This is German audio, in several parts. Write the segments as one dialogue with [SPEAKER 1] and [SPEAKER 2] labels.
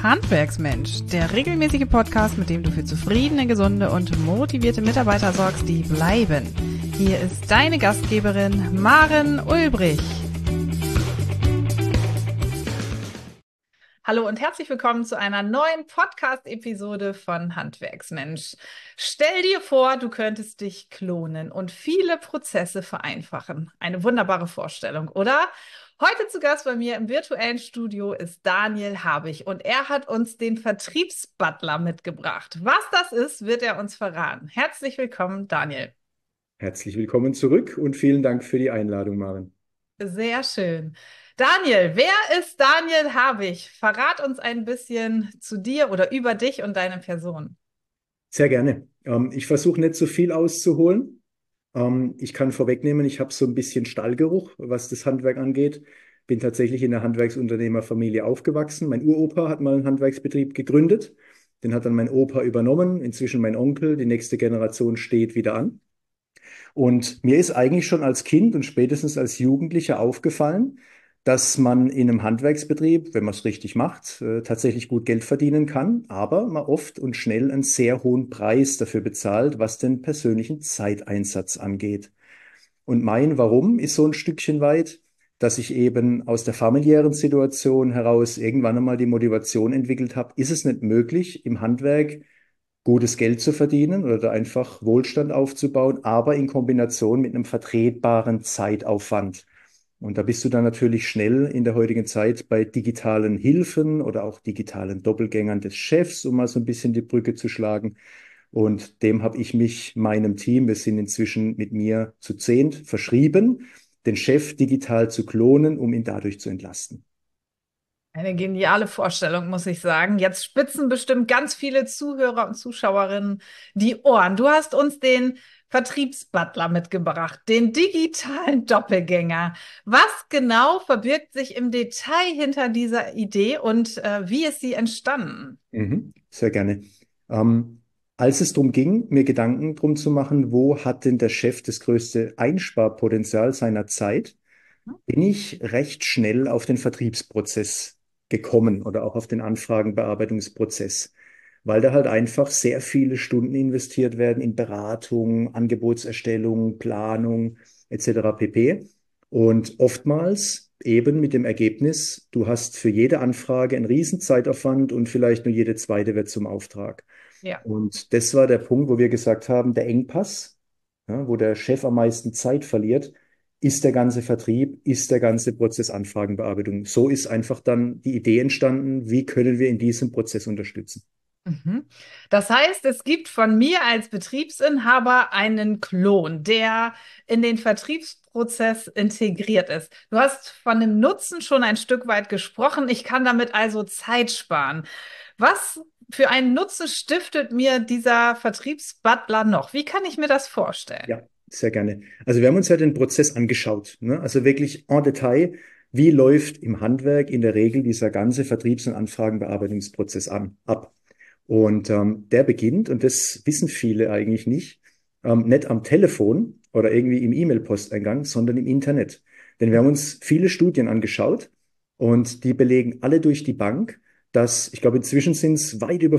[SPEAKER 1] Handwerksmensch, der regelmäßige Podcast, mit dem du für zufriedene, gesunde und motivierte Mitarbeiter sorgst, die bleiben. Hier ist deine Gastgeberin Maren Ulbrich. Hallo und herzlich willkommen zu einer neuen Podcast-Episode von Handwerksmensch. Stell dir vor, du könntest dich klonen und viele Prozesse vereinfachen. Eine wunderbare Vorstellung, oder? Heute zu Gast bei mir im virtuellen Studio ist Daniel Habich und er hat uns den Vertriebsbutler mitgebracht. Was das ist, wird er uns verraten. Herzlich willkommen, Daniel.
[SPEAKER 2] Herzlich willkommen zurück und vielen Dank für die Einladung, Maren.
[SPEAKER 1] Sehr schön. Daniel, wer ist Daniel Habich? Verrat uns ein bisschen zu dir oder über dich und deine Person.
[SPEAKER 2] Sehr gerne. Ich versuche nicht so viel auszuholen. Ich kann vorwegnehmen, ich habe so ein bisschen Stallgeruch, was das Handwerk angeht. Bin tatsächlich in der Handwerksunternehmerfamilie aufgewachsen. Mein Uropa hat mal einen Handwerksbetrieb gegründet. Den hat dann mein Opa übernommen. Inzwischen mein Onkel. Die nächste Generation steht wieder an. Und mir ist eigentlich schon als Kind und spätestens als Jugendlicher aufgefallen, dass man in einem Handwerksbetrieb, wenn man es richtig macht, tatsächlich gut Geld verdienen kann, aber man oft und schnell einen sehr hohen Preis dafür bezahlt, was den persönlichen Zeiteinsatz angeht. Und mein Warum ist so ein Stückchen weit, dass ich eben aus der familiären Situation heraus irgendwann einmal die Motivation entwickelt habe, ist es nicht möglich, im Handwerk gutes Geld zu verdienen oder da einfach Wohlstand aufzubauen, aber in Kombination mit einem vertretbaren Zeitaufwand. Und da bist du dann natürlich schnell in der heutigen Zeit bei digitalen Hilfen oder auch digitalen Doppelgängern des Chefs, um mal so ein bisschen die Brücke zu schlagen. Und dem habe ich mich, meinem Team, wir sind inzwischen mit mir zu 10, verschrieben, den Chef digital zu klonen, um ihn dadurch zu entlasten.
[SPEAKER 1] Eine geniale Vorstellung, muss ich sagen. Jetzt spitzen bestimmt ganz viele Zuhörer und Zuschauerinnen die Ohren. Du hast uns den Vertriebsbutler mitgebracht, den digitalen Doppelgänger. Was genau verbirgt sich im Detail hinter dieser Idee und wie ist sie entstanden?
[SPEAKER 2] Sehr gerne. Ähm, Als es darum ging, mir Gedanken drum zu machen, wo hat denn der Chef das größte Einsparpotenzial seiner Zeit, bin ich recht schnell auf den Vertriebsprozess gekommen oder auch auf den Anfragenbearbeitungsprozess, weil da halt einfach sehr viele Stunden investiert werden in Beratung, Angebotserstellung, Planung etc. pp. Und oftmals eben mit dem Ergebnis, du hast für jede Anfrage einen riesen Zeitaufwand und vielleicht nur jede zweite wird zum Auftrag.
[SPEAKER 1] Ja.
[SPEAKER 2] Und das war der Punkt, wo wir gesagt haben, der Engpass, ja, wo der Chef am meisten Zeit verliert, ist der ganze Vertrieb, ist der ganze Prozess Anfragenbearbeitung. So ist einfach dann die Idee entstanden, wie können wir in diesem Prozess unterstützen.
[SPEAKER 1] Mhm. Das heißt, es gibt von mir als Betriebsinhaber einen Klon, der in den Vertriebsprozess integriert ist. Du hast von dem Nutzen schon ein Stück weit gesprochen. Ich kann damit also Zeit sparen. Was für einen Nutzen stiftet mir dieser Vertriebsbutler noch? Wie kann ich mir das vorstellen?
[SPEAKER 2] Ja, sehr gerne. Also wir haben uns ja den Prozess angeschaut, ne? Also wirklich en Detail, wie läuft im Handwerk in der Regel dieser ganze Vertriebs- und Anfragenbearbeitungsprozess ab. Und der beginnt, und das wissen viele eigentlich nicht am Telefon oder irgendwie im E-Mail-Posteingang, sondern im Internet. Denn wir haben uns viele Studien angeschaut und die belegen alle durch die Bank, dass, ich glaube, inzwischen sind es weit über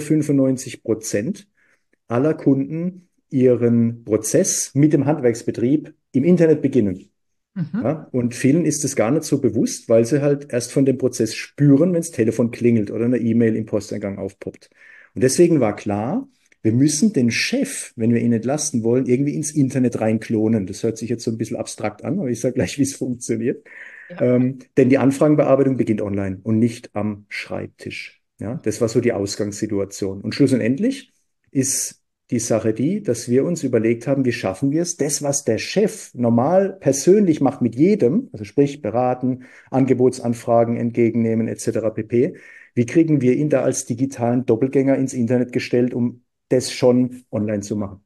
[SPEAKER 2] 95% aller Kunden ihren Prozess mit dem Handwerksbetrieb im Internet beginnen.
[SPEAKER 1] Mhm.
[SPEAKER 2] Ja, und vielen ist es gar nicht so bewusst, weil sie halt erst von dem Prozess spüren, wenn das Telefon klingelt oder eine E-Mail im Posteingang aufpoppt. Und deswegen war klar, wir müssen den Chef, wenn wir ihn entlasten wollen, irgendwie ins Internet reinklonen. Das hört sich jetzt so ein bisschen abstrakt an, aber ich sage gleich, wie es funktioniert.
[SPEAKER 1] Ja.
[SPEAKER 2] Denn die Anfragenbearbeitung beginnt online und nicht am Schreibtisch. Ja, das war so die Ausgangssituation. Und schlussendlich ist die Sache die, dass wir uns überlegt haben, wie schaffen wir es, das, was der Chef normal persönlich macht mit jedem, also sprich beraten, Angebotsanfragen entgegennehmen etc. pp. Wie kriegen wir ihn da als digitalen Doppelgänger ins Internet gestellt, um das schon online zu machen?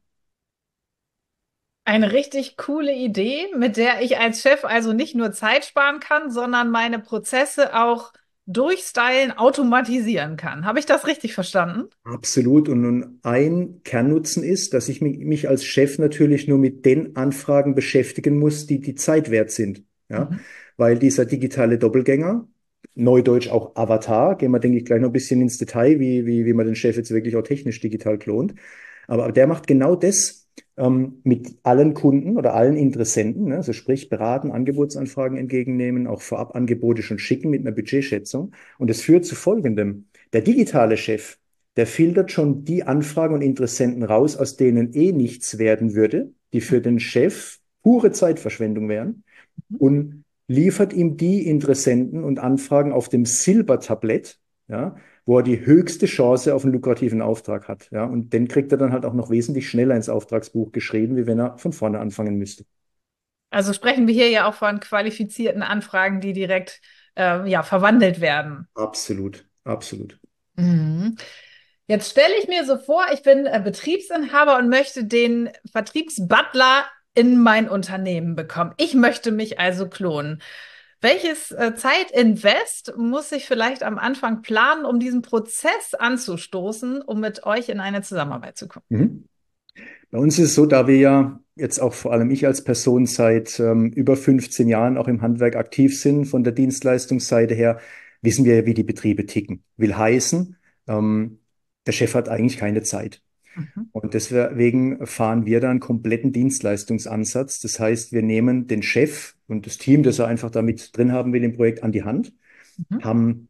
[SPEAKER 1] Eine richtig coole Idee, mit der ich als Chef also nicht nur Zeit sparen kann, sondern meine Prozesse auch durchstylen, automatisieren kann. Habe ich das richtig verstanden?
[SPEAKER 2] Absolut. Und nun ein Kernnutzen ist, dass ich mich als Chef natürlich nur mit den Anfragen beschäftigen muss, die die Zeit wert sind. Ja,
[SPEAKER 1] Mhm.
[SPEAKER 2] weil dieser digitale Doppelgänger Neudeutsch auch Avatar. Gehen wir, denke ich, gleich noch ein bisschen ins Detail, wie man den Chef jetzt wirklich auch technisch digital klont. Aber der macht genau das mit allen Kunden oder allen Interessenten, ne? Also sprich beraten, Angebotsanfragen entgegennehmen, auch Vorabangebote schon schicken mit einer Budgetschätzung. Und es führt zu Folgendem. Der digitale Chef, der filtert schon die Anfragen und Interessenten raus, aus denen eh nichts werden würde, die für den Chef pure Zeitverschwendung wären, und liefert ihm die Interessenten und Anfragen auf dem Silbertablett, ja, wo er die höchste Chance auf einen lukrativen Auftrag hat. Ja, und den kriegt er dann halt auch noch wesentlich schneller ins Auftragsbuch geschrieben, wie wenn er von vorne anfangen müsste.
[SPEAKER 1] Also sprechen wir hier ja auch von qualifizierten Anfragen, die direkt ja, verwandelt werden.
[SPEAKER 2] Absolut, absolut.
[SPEAKER 1] Mhm. Jetzt stelle ich mir so vor, ich bin Betriebsinhaber und möchte den Vertriebsbutler in mein Unternehmen bekommen. Ich möchte mich also klonen. Welches Zeitinvest muss ich vielleicht am Anfang planen, um diesen Prozess anzustoßen, um mit euch in eine Zusammenarbeit zu kommen?
[SPEAKER 2] Mhm. Bei uns ist es so, da wir ja jetzt auch vor allem ich als Person seit über 15 Jahren auch im Handwerk aktiv sind, von der Dienstleistungsseite her, wissen wir, wie die Betriebe ticken. Will heißen, ähm, der Chef hat eigentlich keine Zeit.
[SPEAKER 1] Mhm.
[SPEAKER 2] Und deswegen fahren wir da einen kompletten Dienstleistungsansatz. Das heißt, wir nehmen den Chef und das Team, das er einfach damit drin haben will im Projekt, an die Hand,
[SPEAKER 1] Mhm.
[SPEAKER 2] haben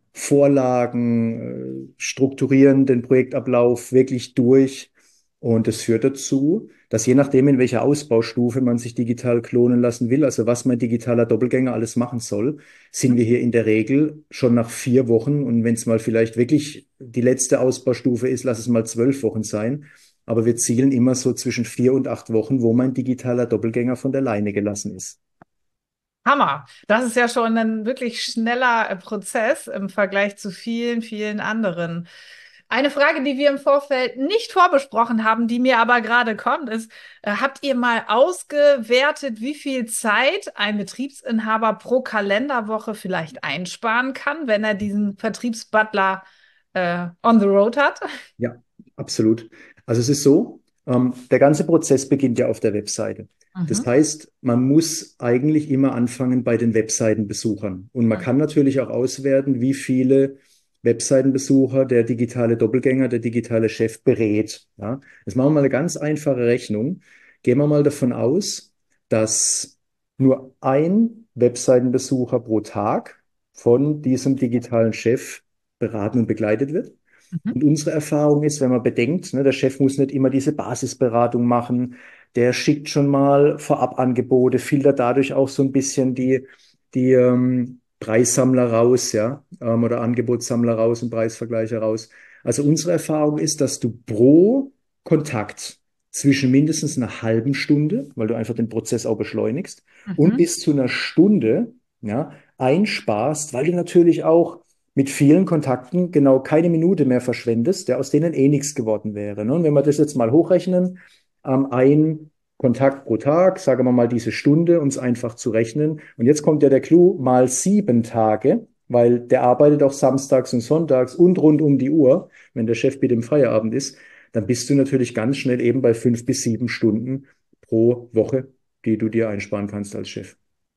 [SPEAKER 2] Vorlagen, strukturieren den Projektablauf wirklich durch. Und das führt dazu, dass je nachdem, in welcher Ausbaustufe man sich digital klonen lassen will, also was mein digitaler Doppelgänger alles machen soll, sind wir hier in der Regel schon nach 4 Wochen. Und wenn es mal vielleicht wirklich die letzte Ausbaustufe ist, lass es mal 12 Wochen sein. Aber wir zielen immer so zwischen 4 und 8 Wochen, wo mein digitaler Doppelgänger von der Leine gelassen ist.
[SPEAKER 1] Hammer. Das ist ja schon ein wirklich schneller Prozess im Vergleich zu vielen, vielen anderen. Eine Frage, die wir im Vorfeld nicht vorbesprochen haben, die mir aber gerade kommt, ist, habt ihr mal ausgewertet, wie viel Zeit ein Betriebsinhaber pro Kalenderwoche vielleicht einsparen kann, wenn er diesen Vertriebsbutler on the road hat?
[SPEAKER 2] Ja, absolut. Also es ist so, der ganze Prozess beginnt ja auf der Webseite. Das
[SPEAKER 1] Mhm.
[SPEAKER 2] heißt, man muss eigentlich immer anfangen bei den Webseitenbesuchern. Und man kann natürlich auch auswerten, wie viele Webseitenbesucher der digitale Doppelgänger, der digitale Chef berät. Ja? Jetzt machen wir mal eine ganz einfache Rechnung. Gehen wir mal davon aus, dass nur ein Webseitenbesucher pro Tag von diesem digitalen Chef beraten und begleitet wird.
[SPEAKER 1] Mhm.
[SPEAKER 2] Und unsere Erfahrung ist, wenn man bedenkt, ne, der Chef muss nicht immer diese Basisberatung machen, der schickt schon mal Vorabangebote, filtert dadurch auch so ein bisschen die Preissammler raus, ja, oder Angebotssammler raus und Preisvergleiche raus. Also unsere Erfahrung ist, dass du pro Kontakt zwischen mindestens einer halben Stunde, weil du einfach den Prozess auch beschleunigst, und
[SPEAKER 1] Mhm.
[SPEAKER 2] bis zu einer Stunde, ja, einsparst, weil du natürlich auch mit vielen Kontakten genau keine Minute mehr verschwendest, der aus denen eh nichts geworden wäre. Ne? Und wenn wir das jetzt mal hochrechnen, ein Kontakt pro Tag, sagen wir mal diese Stunde, uns einfach zu rechnen. Und jetzt kommt ja der Clou, mal 7 Tage, weil der arbeitet auch samstags und sonntags und rund um die Uhr, wenn der Chef mit dem Feierabend ist, dann bist du natürlich ganz schnell eben bei 5 bis 7 Stunden pro Woche, die du dir einsparen kannst als Chef.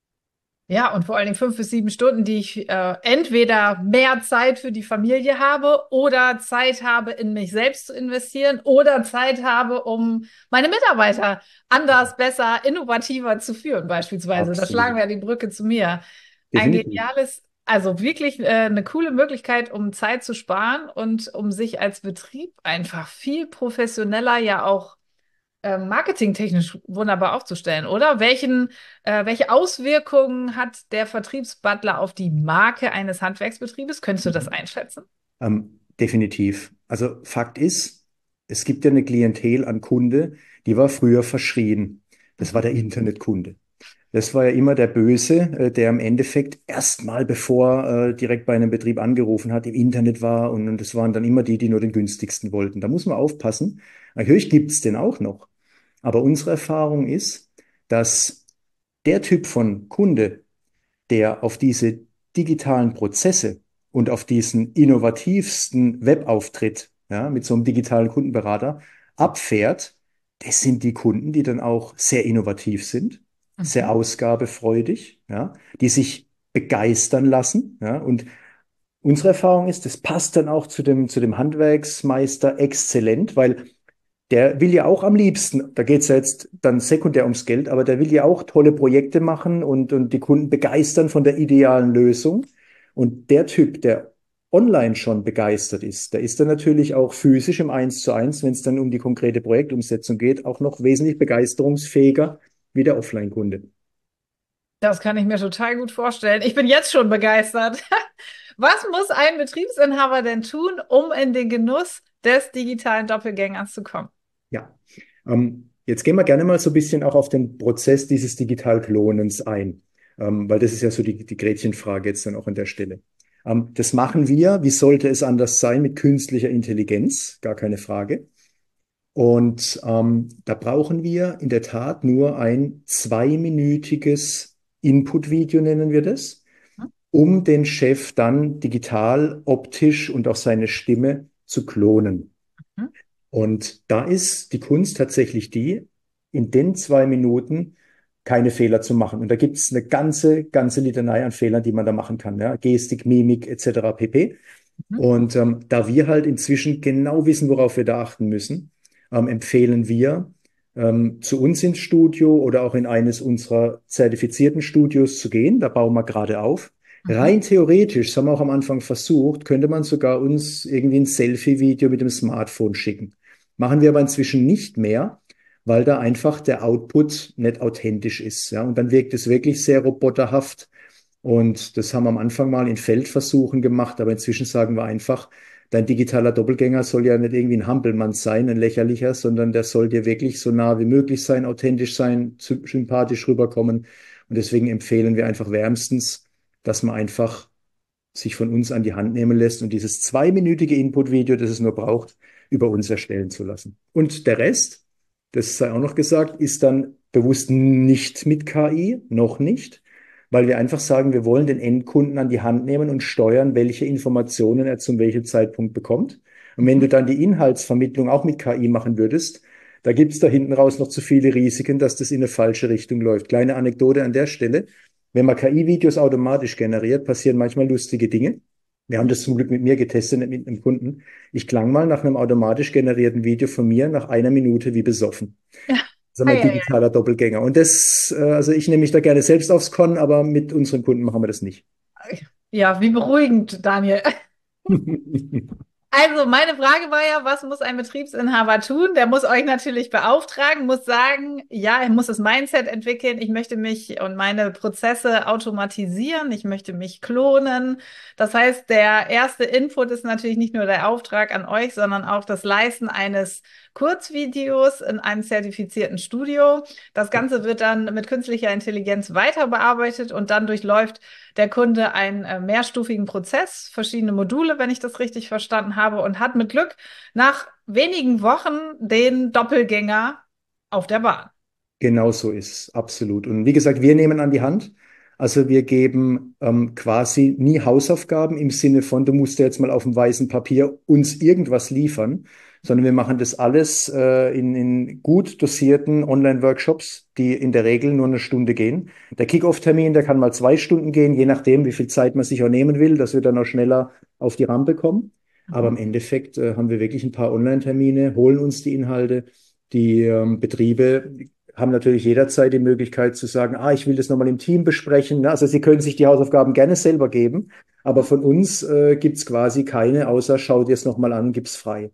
[SPEAKER 1] Ja, und vor allen Dingen 5 bis 7 Stunden, die ich entweder mehr Zeit für die Familie habe oder Zeit habe, in mich selbst zu investieren oder Zeit habe, um meine Mitarbeiter anders, besser, innovativer zu führen, beispielsweise. Da schlagen
[SPEAKER 2] Absolut.
[SPEAKER 1] wir die Brücke zu mir. Ein
[SPEAKER 2] Definitiv.
[SPEAKER 1] geniales, also wirklich eine coole Möglichkeit, um Zeit zu sparen und um sich als Betrieb einfach viel professioneller ja auch marketingtechnisch wunderbar aufzustellen, oder? Welche Auswirkungen hat der Vertriebsbutler auf die Marke eines Handwerksbetriebes? Könntest du das einschätzen?
[SPEAKER 2] Definitiv. Also Fakt ist, es gibt ja eine Klientel an Kunde, die war früher verschrien. Das war
[SPEAKER 1] Mhm.
[SPEAKER 2] der Internetkunde. Das war ja immer der Böse, der im Endeffekt erstmal, bevor direkt bei einem Betrieb angerufen hat, im Internet war, und das waren dann immer die, die nur den günstigsten wollten. Da muss man aufpassen. Natürlich gibt es den auch noch. Aber unsere Erfahrung ist, dass der Typ von Kunde, der auf diese digitalen Prozesse und auf diesen innovativsten Webauftritt, ja, mit so einem digitalen Kundenberater abfährt, das sind die Kunden, die dann auch sehr innovativ sind, sehr
[SPEAKER 1] Mhm.
[SPEAKER 2] ausgabefreudig, ja, die sich begeistern lassen, ja, und unsere Erfahrung ist, das passt dann auch zu dem Handwerksmeister exzellent, weil der will ja auch am liebsten, da geht es ja jetzt dann sekundär ums Geld, aber der will ja auch tolle Projekte machen und die Kunden begeistern von der idealen Lösung. Und der Typ, der online schon begeistert ist, der ist dann natürlich auch physisch im Eins zu eins, wenn es dann um die konkrete Projektumsetzung geht, auch noch wesentlich begeisterungsfähiger wie der Offline-Kunde.
[SPEAKER 1] Das kann ich mir total gut vorstellen. Ich bin jetzt schon begeistert. Was muss ein Betriebsinhaber denn tun, um in den Genuss des digitalen Doppelgängers zu kommen?
[SPEAKER 2] Ja, jetzt gehen wir gerne mal so ein bisschen auch auf den Prozess dieses Digital-Klonens ein, weil das ist ja so die Gretchenfrage jetzt dann auch an der Stelle. Das machen wir, wie sollte es anders sein, mit künstlicher Intelligenz, gar keine Frage. Und da brauchen wir in der Tat nur ein zweiminütiges Input-Video, nennen wir das, um den Chef dann digital, optisch und auch seine Stimme zu klonen.
[SPEAKER 1] Mhm.
[SPEAKER 2] Und da ist die Kunst tatsächlich die, in den 2 Minuten keine Fehler zu machen. Und da gibt es eine ganze Litanei an Fehlern, die man da machen kann. Ja? Gestik, Mimik etc. pp.
[SPEAKER 1] Mhm.
[SPEAKER 2] Und da wir halt inzwischen genau wissen, worauf wir da achten müssen, empfehlen wir, zu uns ins Studio oder auch in eines unserer zertifizierten Studios zu gehen. Da bauen wir gerade auf.
[SPEAKER 1] Mhm.
[SPEAKER 2] Rein theoretisch, das haben wir auch am Anfang versucht, könnte man sogar uns irgendwie ein Selfie-Video mit dem Smartphone schicken. Machen wir aber inzwischen nicht mehr, weil da einfach der Output nicht authentisch ist. Ja? Und dann wirkt es wirklich sehr roboterhaft. Und das haben wir am Anfang mal in Feldversuchen gemacht, aber inzwischen sagen wir einfach, dein digitaler Doppelgänger soll ja nicht irgendwie ein Hampelmann sein, ein lächerlicher, sondern der soll dir wirklich so nah wie möglich sein, authentisch sein, sympathisch rüberkommen. Und deswegen empfehlen wir einfach wärmstens, dass man einfach sich von uns an die Hand nehmen lässt und dieses zweiminütige Input-Video, das es nur braucht, über uns erstellen zu lassen. Und der Rest, das sei auch noch gesagt, ist dann bewusst nicht mit KI, noch nicht, weil wir einfach sagen, wir wollen den Endkunden an die Hand nehmen und steuern, welche Informationen er zum welchem Zeitpunkt bekommt. Und wenn
[SPEAKER 1] Mhm.
[SPEAKER 2] du dann die Inhaltsvermittlung auch mit KI machen würdest, da gibt es da hinten raus noch zu viele Risiken, dass das in eine falsche Richtung läuft. Kleine Anekdote an der Stelle. Wenn man KI-Videos automatisch generiert, passieren manchmal lustige Dinge. Wir haben das zum Glück mit mir getestet, nicht mit einem Kunden. Ich klang mal nach einem automatisch generierten Video von mir nach 1 Minute wie besoffen.
[SPEAKER 1] Ja.
[SPEAKER 2] Das ist
[SPEAKER 1] Ah,
[SPEAKER 2] mein
[SPEAKER 1] ja, ja.
[SPEAKER 2] digitaler Doppelgänger. Und das, also ich nehme mich da gerne selbst aufs Korn, aber mit unseren Kunden machen wir das nicht.
[SPEAKER 1] Ja, wie beruhigend, Daniel. Also, meine Frage war ja, was muss ein Betriebsinhaber tun? Der muss euch natürlich beauftragen, muss sagen, ja, er muss das Mindset entwickeln. Ich möchte mich und meine Prozesse automatisieren. Ich möchte mich klonen. Das heißt, der erste Input ist natürlich nicht nur der Auftrag an euch, sondern auch das Leisten eines Kurzvideos in einem zertifizierten Studio. Das Ganze wird dann mit künstlicher Intelligenz weiter bearbeitet und dann durchläuft der Kunde einen mehrstufigen Prozess, verschiedene Module, wenn ich das richtig verstanden habe, und hat mit Glück nach wenigen Wochen den Doppelgänger auf der Bahn.
[SPEAKER 2] Genau so ist es, absolut. Und wie gesagt, wir nehmen an die Hand. Also wir geben quasi nie Hausaufgaben im Sinne von, du musst ja jetzt mal auf dem weißen Papier uns irgendwas liefern, sondern wir machen das alles in gut dosierten Online-Workshops, die in der Regel nur 1 Stunde gehen. Der Kick-Off-Termin, der kann mal 2 Stunden gehen, je nachdem, wie viel Zeit man sich auch nehmen will, dass wir dann auch schneller auf die Rampe kommen. Aber
[SPEAKER 1] Mhm.
[SPEAKER 2] im Endeffekt haben wir wirklich ein paar Online-Termine, holen uns die Inhalte. Die Betriebe haben natürlich jederzeit die Möglichkeit zu sagen, ich will das nochmal im Team besprechen. Ne? Also Sie können sich die Hausaufgaben gerne selber geben, aber von uns gibt es quasi keine, außer schau dir es nochmal an, gib's frei.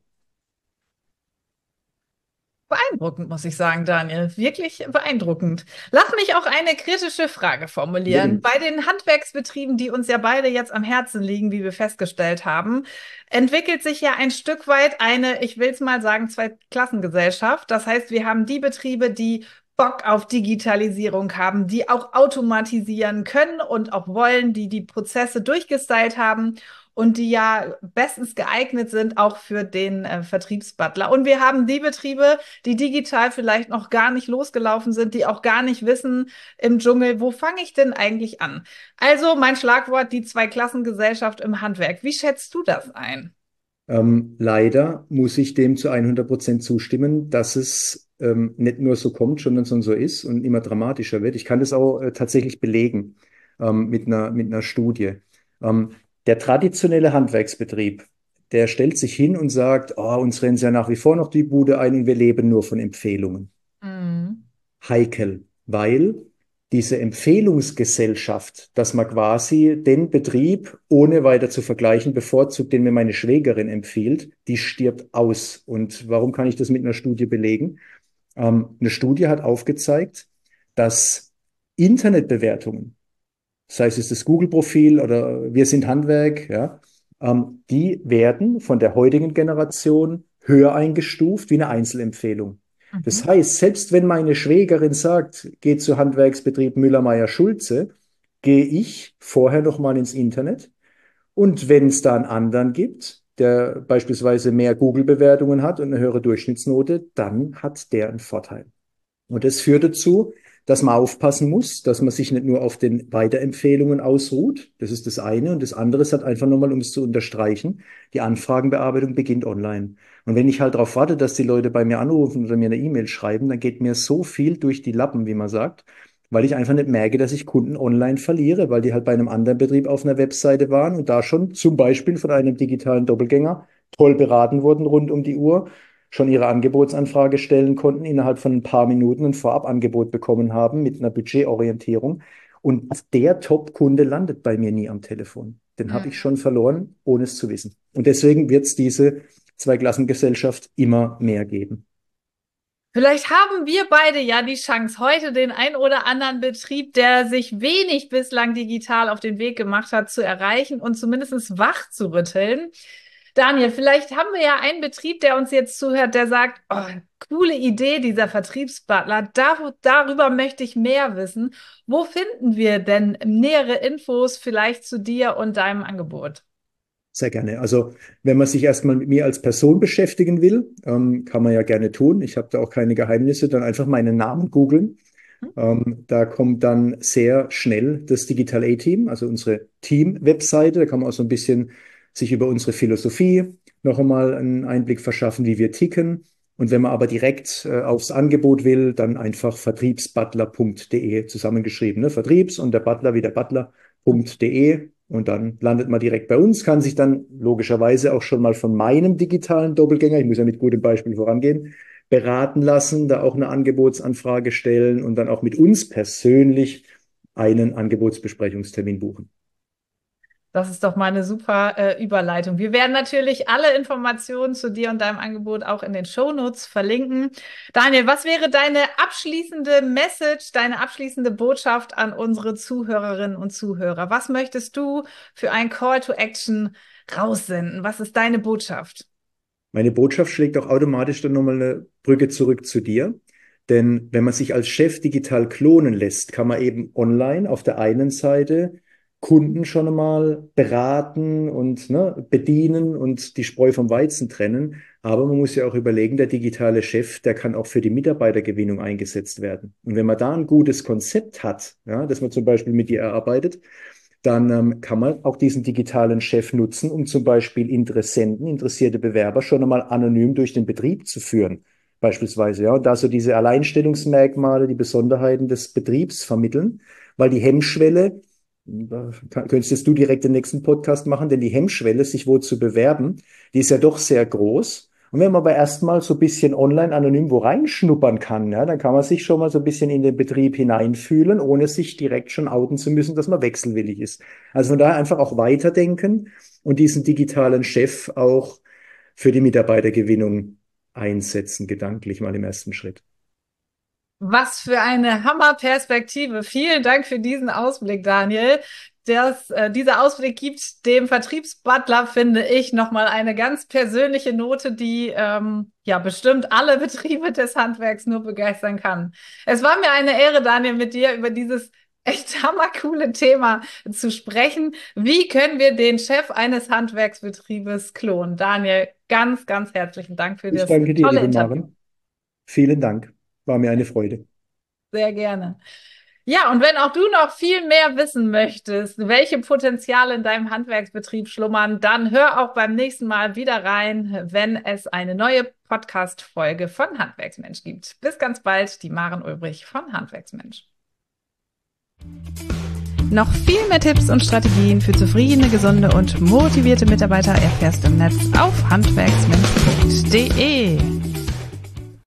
[SPEAKER 1] Beeindruckend, muss ich sagen, Daniel. Wirklich beeindruckend. Lass mich auch eine kritische Frage formulieren.
[SPEAKER 2] Unbedingt.
[SPEAKER 1] Bei den Handwerksbetrieben, die uns ja beide jetzt am Herzen liegen, wie wir festgestellt haben, entwickelt sich ja ein Stück weit eine, ich will es mal sagen, Zweiklassengesellschaft. Das heißt, wir haben die Betriebe, die Bock auf Digitalisierung haben, die auch automatisieren können und auch wollen, die die Prozesse durchgestylt haben und die ja bestens geeignet sind auch für den Vertriebsbutler. Und wir haben die Betriebe, die digital vielleicht noch gar nicht losgelaufen sind, die auch gar nicht wissen im Dschungel, wo fange ich denn eigentlich an? Also mein Schlagwort, die Zweiklassengesellschaft im Handwerk. Wie schätzt du das ein?
[SPEAKER 2] Leider muss ich dem zu 100% zustimmen, dass es nicht nur so kommt, sondern so ist und immer dramatischer wird. Ich kann das auch tatsächlich belegen mit einer Studie. Ähm, Der traditionelle Handwerksbetrieb, der stellt sich hin und sagt, oh, uns rennt ja nach wie vor noch die Bude ein und wir leben nur von Empfehlungen.
[SPEAKER 1] Mhm.
[SPEAKER 2] Heikel, weil diese Empfehlungsgesellschaft, dass man quasi den Betrieb, ohne weiter zu vergleichen, bevorzugt, den mir meine Schwägerin empfiehlt, die stirbt aus. Und warum kann ich das mit einer Studie belegen? Eine Studie hat aufgezeigt, dass Internetbewertungen, sei es das Google-Profil oder Wir sind Handwerk, ja, die werden von der heutigen Generation höher eingestuft wie eine Einzelempfehlung. Das
[SPEAKER 1] Mhm.
[SPEAKER 2] heißt, selbst wenn meine Schwägerin sagt, geh zu Handwerksbetrieb Müller-Meyer-Schulze, gehe ich vorher noch mal ins Internet und wenn es da einen anderen gibt, der beispielsweise mehr Google-Bewertungen hat und eine höhere Durchschnittsnote, dann hat der einen Vorteil. Und das führt dazu, dass man aufpassen muss, dass man sich nicht nur auf den Weiterempfehlungen ausruht. Das ist das eine. Und das andere ist halt einfach nochmal, um es zu unterstreichen, die Anfragenbearbeitung beginnt online. Und wenn ich halt darauf warte, dass die Leute bei mir anrufen oder mir eine E-Mail schreiben, dann geht mir so viel durch die Lappen, wie man sagt, weil ich einfach nicht merke, dass ich Kunden online verliere, weil die halt bei einem anderen Betrieb auf einer Webseite waren und da schon zum Beispiel von einem digitalen Doppelgänger toll beraten wurden rund um die Uhr, schon ihre Angebotsanfrage stellen konnten, innerhalb von ein paar Minuten ein Vorabangebot bekommen haben mit einer Budgetorientierung. Und der Top-Kunde landet bei mir nie am Telefon. Den habe ich
[SPEAKER 1] Mhm.
[SPEAKER 2] schon verloren, ohne es zu wissen. Und deswegen wird es diese Zweiklassengesellschaft immer mehr geben.
[SPEAKER 1] Vielleicht haben wir beide ja die Chance, heute den ein oder anderen Betrieb, der sich wenig bislang digital auf den Weg gemacht hat, zu erreichen und zumindest wach zu rütteln. Daniel, vielleicht haben wir ja einen Betrieb, der uns jetzt zuhört, der sagt, oh, coole Idee, dieser Vertriebsbutler, darüber möchte ich mehr wissen. Wo finden wir denn nähere Infos vielleicht zu dir und deinem Angebot?
[SPEAKER 2] Sehr gerne. Also, wenn man sich erstmal mit mir als Person beschäftigen will, kann man ja gerne tun. Ich habe da auch keine Geheimnisse, dann einfach meinen Namen googeln. Da kommt dann sehr schnell das Digital A-Team, also unsere Team-Webseite. Da kann man auch so ein bisschen sich über unsere Philosophie noch einmal einen Einblick verschaffen, wie wir ticken. Und wenn man aber direkt aufs Angebot will, dann einfach vertriebsbutler.de zusammengeschrieben. Ne? Vertriebs und der Butler wie der Butler.de. Und dann landet man direkt bei uns, kann sich dann logischerweise auch schon mal von meinem digitalen Doppelgänger, ich muss ja mit gutem Beispiel vorangehen, beraten lassen, da auch eine Angebotsanfrage stellen und dann auch mit uns persönlich einen Angebotsbesprechungstermin buchen.
[SPEAKER 1] Das ist doch mal eine super Überleitung. Wir werden natürlich alle Informationen zu dir und deinem Angebot auch in den Shownotes verlinken. Daniel, was wäre deine abschließende Message, deine abschließende Botschaft an unsere Zuhörerinnen und Zuhörer? Was möchtest du für ein Call to Action raussenden? Was ist deine Botschaft?
[SPEAKER 2] Meine Botschaft schlägt auch automatisch dann nochmal eine Brücke zurück zu dir. Denn wenn man sich als Chef digital klonen lässt, kann man eben online auf der einen Seite Kunden schon einmal beraten und ne, bedienen und die Spreu vom Weizen trennen. Aber man muss ja auch überlegen, der digitale Chef, der kann auch für die Mitarbeitergewinnung eingesetzt werden. Und wenn man da ein gutes Konzept hat, ja, das man zum Beispiel mit dir erarbeitet, dann kann man auch diesen digitalen Chef nutzen, um zum Beispiel Interessenten, interessierte Bewerber schon einmal anonym durch den Betrieb zu führen, beispielsweise. Ja, und da so diese Alleinstellungsmerkmale, die Besonderheiten des Betriebs vermitteln, weil die Hemmschwelle, da könntest du direkt den nächsten Podcast machen, denn die Hemmschwelle, sich wo zu bewerben, die ist ja doch sehr groß. Und wenn man aber erstmal so ein bisschen online anonym wo reinschnuppern kann, ja, dann kann man sich schon mal so ein bisschen in den Betrieb hineinfühlen, ohne sich direkt schon outen zu müssen, dass man wechselwillig ist. Also von daher einfach auch weiterdenken und diesen digitalen Chef auch für die Mitarbeitergewinnung einsetzen, gedanklich mal im ersten Schritt.
[SPEAKER 1] Was für eine Hammerperspektive. Vielen Dank für diesen Ausblick, Daniel. Dieser Ausblick gibt dem Vertriebsbutler, finde ich, nochmal eine ganz persönliche Note, die ja bestimmt alle Betriebe des Handwerks nur begeistern kann. Es war mir eine Ehre, Daniel, mit dir über dieses echt hammercoole Thema zu sprechen. Wie können wir den Chef eines Handwerksbetriebes klonen? Daniel, ganz, ganz herzlichen Dank für
[SPEAKER 2] Ich
[SPEAKER 1] das
[SPEAKER 2] danke dir,
[SPEAKER 1] tolle
[SPEAKER 2] liebe
[SPEAKER 1] Interview.
[SPEAKER 2] Maren. Vielen Dank. War mir eine Freude.
[SPEAKER 1] Sehr gerne. Ja, und wenn auch du noch viel mehr wissen möchtest, welche Potenziale in deinem Handwerksbetrieb schlummern, dann hör auch beim nächsten Mal wieder rein, wenn es eine neue Podcast-Folge von Handwerksmensch gibt. Bis ganz bald, die Maren Ulbrich von Handwerksmensch. Noch viel mehr Tipps und Strategien für zufriedene, gesunde und motivierte Mitarbeiter erfährst du im Netz auf handwerksmensch.de.